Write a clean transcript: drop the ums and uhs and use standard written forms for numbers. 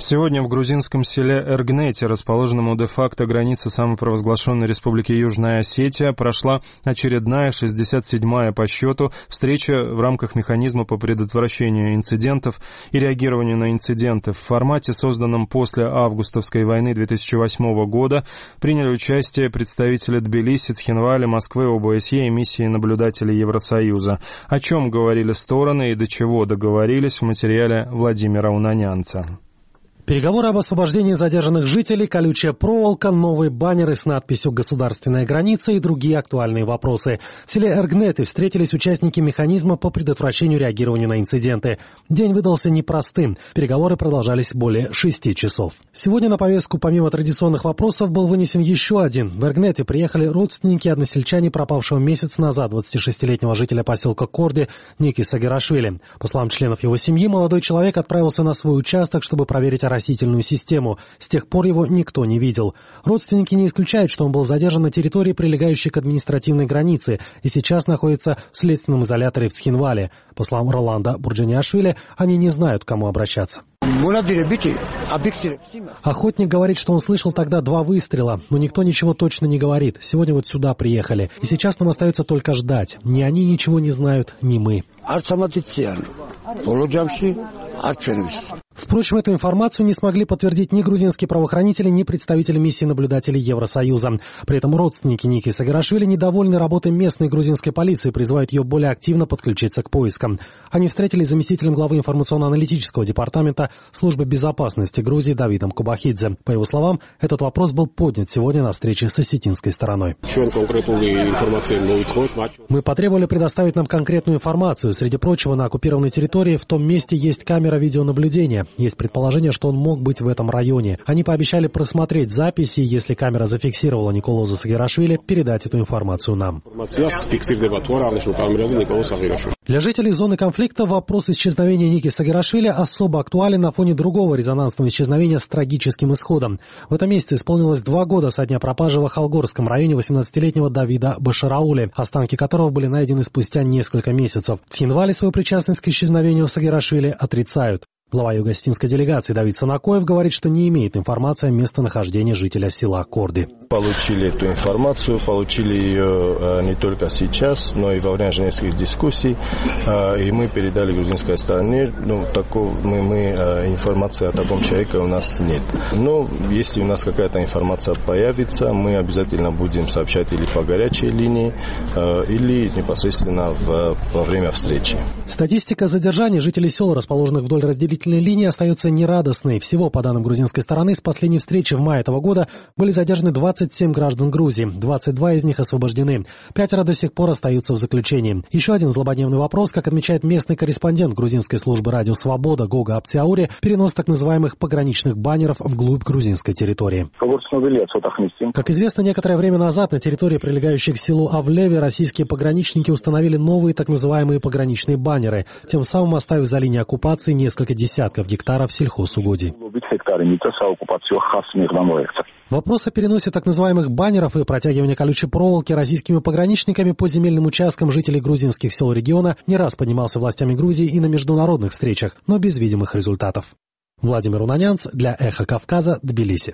Сегодня в грузинском селе Эргнете, расположенном у де-факто границы самопровозглашенной республики Южная Осетия, прошла очередная 67-я по счету встреча в рамках механизма по предотвращению инцидентов и реагированию на инциденты. В формате, созданном после августовской войны 2008 года, приняли участие представители Тбилиси, Цхинвали, Москвы, ОБСЕ и миссии наблюдателей Евросоюза. О чем говорили стороны и до чего договорились, в материале Владимира Унанянца. Переговоры об освобождении задержанных жителей, колючая проволока, новые баннеры с надписью «Государственная граница» и другие актуальные вопросы. В селе Эргнете встретились участники механизма по предотвращению реагирования на инциденты. День выдался непростым. Переговоры продолжались более 6 часов. Сегодня на повестку помимо традиционных вопросов был вынесен еще один. В Эргнете приехали родственники и односельчане пропавшего месяц назад 26-летнего жителя поселка Корди Ники Сагирашвили. По словам членов его семьи, молодой человек отправился на свой участок, чтобы проверить растительную систему. С тех пор его никто не видел. Родственники не исключают, что он был задержан на территории, прилегающей к административной границе, и сейчас находится в следственном изоляторе в Цхинвале. По словам Роланда Бурджаниашвили, они не знают, к кому обращаться. Охотник говорит, что он слышал тогда 2 выстрела, но никто ничего точно не говорит. Сегодня вот сюда приехали. И сейчас нам остается только ждать. Ни они ничего не знают, ни мы. Впрочем, эту информацию не смогли подтвердить ни грузинские правоохранители, ни представители миссии наблюдателей Евросоюза. При этом родственники Ники Сагирашвили недовольны работой местной грузинской полиции и призывают ее более активно подключиться к поискам. Они встретились с заместителем главы информационно-аналитического департамента Службы безопасности Грузии Давидом Кубахидзе. По его словам, этот вопрос был поднят сегодня на встрече с осетинской стороной. Мы потребовали предоставить нам конкретную информацию. Среди прочего, на оккупированной территории в том месте есть камера видеонаблюдения. Есть предположение, что он мог быть в этом районе. Они пообещали просмотреть записи, если камера зафиксировала Николоза Сагирашвили, передать эту информацию нам. Для жителей зоны конфликта вопрос исчезновения Ники Сагирашвили особо актуален на фоне другого резонансного исчезновения с трагическим исходом. В этом месяце исполнилось 2 года со дня пропажи в Ахалгорском районе 18-летнего Давида Башараули, останки которого были найдены спустя несколько месяцев. В Цхинвале свою причастность к исчезновению Сагирашвили отрицают. Глава юго-осетинской делегации Давид Санакоев говорит, что не имеет информации о местонахождении жителя села Корди. Получили эту информацию, получили ее не только сейчас, но и во время женевских дискуссий. И мы передали грузинской стороне. Информации о таком человеке у нас нет. Но если у нас какая-то информация появится, мы обязательно будем сообщать или по горячей линии, или непосредственно во время встречи. Статистика задержаний жителей сел, расположенных вдоль разделительной линии, остается нерадостной. Всего, по данным грузинской стороны, с последней встречи в мае этого года были задержаны 27 граждан Грузии. 22 из них освобождены. 5 до сих пор остаются в заключении. Еще один злободневный вопрос, как отмечает местный корреспондент грузинской службы радио «Свобода» Гога Апциаури, перенос так называемых пограничных баннеров вглубь грузинской территории. Как известно, некоторое время назад на территории, прилегающей к селу Авлеве, российские пограничники установили новые так называемые пограничные баннеры, тем самым оставив за линией оккупации несколько десятков гектаров сельхозугодий. Вопрос о переносе так называемых баннеров и протягивании колючей проволоки российскими пограничниками по земельным участкам жителей грузинских сел региона не раз поднимался властями Грузии и на международных встречах, но без видимых результатов. Владимир Унанянц для «Эхо Кавказа», Тбилиси.